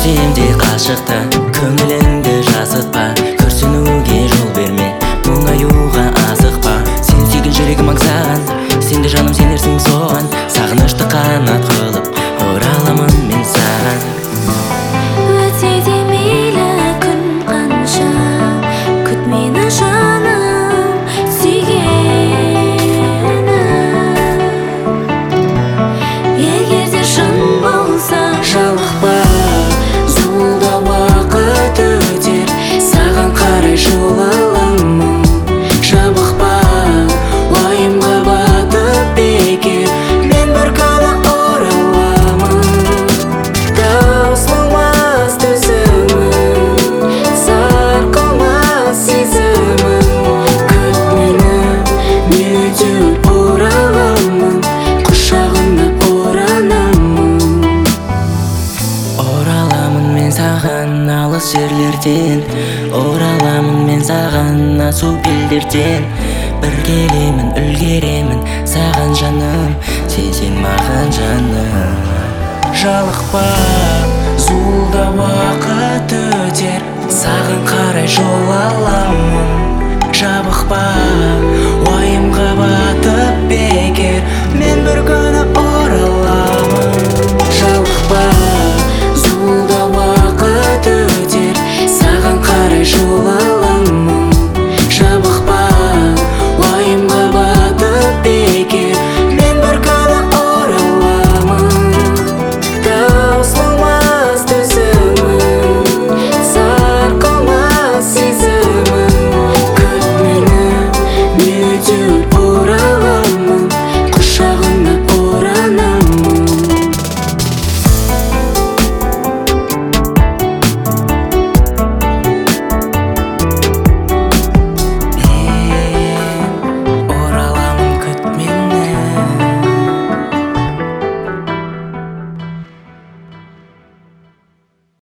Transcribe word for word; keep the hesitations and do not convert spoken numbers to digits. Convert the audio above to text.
көзімде қашықта, көңіліңді жазықпа, күрсінуге жол берме, мұңаюға азықпа. Сен сүйген жүрегім аңсаған, сенде жаным сенерсің соған. Сағынышты қанат қылып ораламын мен саған. Өтсе де мейлі күн қанша, күт мені жаным сүйгенім. Егер де шын болса жалықпа, зуылда уақыт өтер, саған қарай жол аламын. Жабықпа, уайымға батып бекер, мен бір күні ораламын. Таусылмас төзімім, сарқылмас сезімім. Күт мені, мен өтіп ораламын, құшағына оранамын. Ораламын мен саған алыс жерлерден, ораламын мен саған асу белдерден. Bir келемін, үлгеремін саған жаным, сенсең маған жаным. Жалықпа, зуылда уақыт өтер, саған қарай жол аламын. Жабықпа, уайымға батып бекер, мен бір күні ораламын. Жалықпа, зуылда уақыт өтер, саған қарай жол аламын. Жабықпа, уайымға батып бекер, мен бір күні ораламын. Таусылмас төзімім, сарқылмас сезімім. Күт мені, мен өтіп